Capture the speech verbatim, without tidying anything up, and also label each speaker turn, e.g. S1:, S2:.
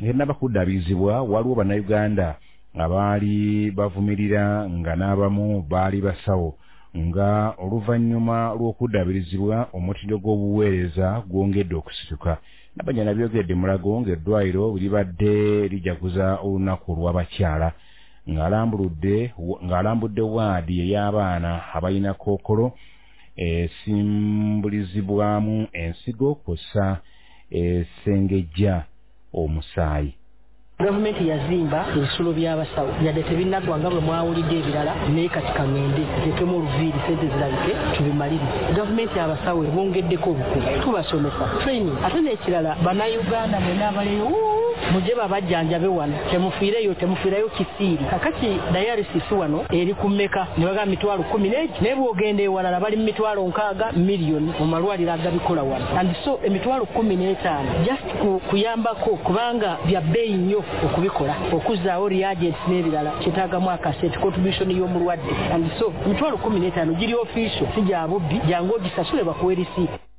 S1: ngenda bakuddaabizibwa waliwo bannayuganda abaali bavumirira nga n'abamu baali basawo nga oluvannyuma lw'okuddabirizibwa omutindo gw'obuweereza gwongedde okusituka. Nabanyana byogedde Mulago ng'eddwaliro libadde lijaguza olunaku lw'abakyala ng'alambuludde ng'alambudde waadi ey'abaana abalina kookolo esimbulizibwamu ensigo kw'ossa esengejja omusaayi.
S2: Gavumenti yazimba ebisulo by'abasawo yadde tebinnagwa nga bwe mwawulidde ebirala naye kati kaŋŋende tekemu oluviiri sente zirabike tubimalirize. Gavumenti abasawo ebongeddeko obukugu tubasomesa training ate n'ekirala bannayuganda mwenna abaleyo mujje babajjanjabe wano temufiireyo temufiirayo kisiiri kakati dialysis wano eri ku mmeka ne bagamba mitwalo kkumi n'egi naye bw'ogenda ewalala bali mu mitwalo nkaaga miliyoni mu malwaliro agabikola wano and so emitwalo kkumi n'etaano just kuyambako kubanga bya bbeeyi nnyo okubikola okuzzaawo reagents n'ebirala kyetaagamu akasente contribution y'omulwadde and so emitwalo kkumi n'etaano giri official si gya bubbi jangu ogisasule bakuwe risiiti.